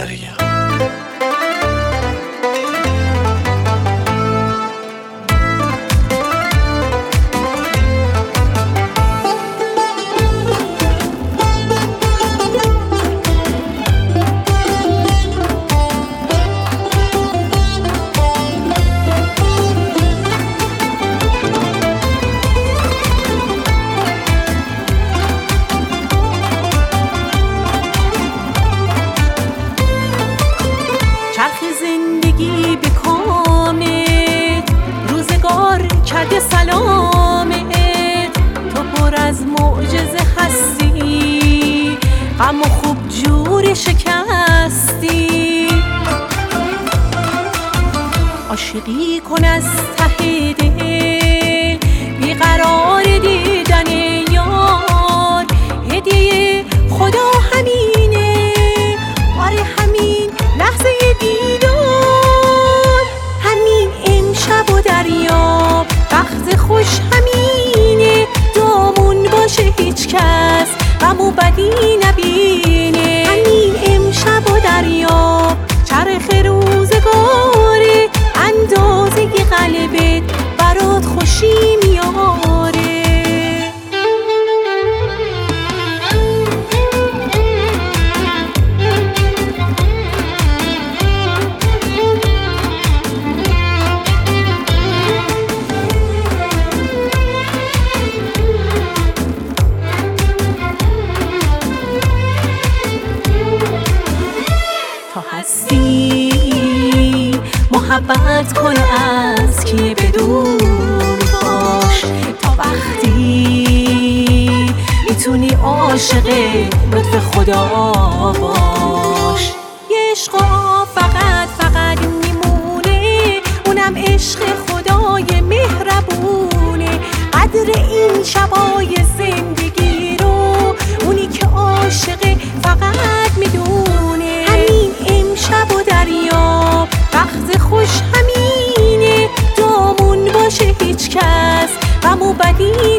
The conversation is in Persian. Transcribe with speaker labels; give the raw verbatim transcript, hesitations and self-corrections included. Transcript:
Speaker 1: دریا.
Speaker 2: چرخ زندگی به کامت روزگار کرده سلامت، تو پر از معجزه هستی، غم و خوب جور شکستی. عاشقی کن از ته دل بیقرار دیدن یار، هدیه خدا همینه، آره همین لحظه دیدار، همین امشب و دریاب، وقت خوش همینه، دامون باشه هیچ کس غم و بدی نبینه. همین امشب و دریاب، چرخ روزگاره، اندازه قلبت برات خوشی میاره. تا هستی محبت کن از که بدور باش، تا وقتی میتونی عاشق لطف خدا باش. یه عشقا فقط فقط میمونه، اونم عشق خدای مهربونه. قدر این شبای زندگی رو اونی که عاشق فقط میدونه. همین امشب و دریاب، وقت خوش همینه، دامون باشه هیچ کس غم و بدی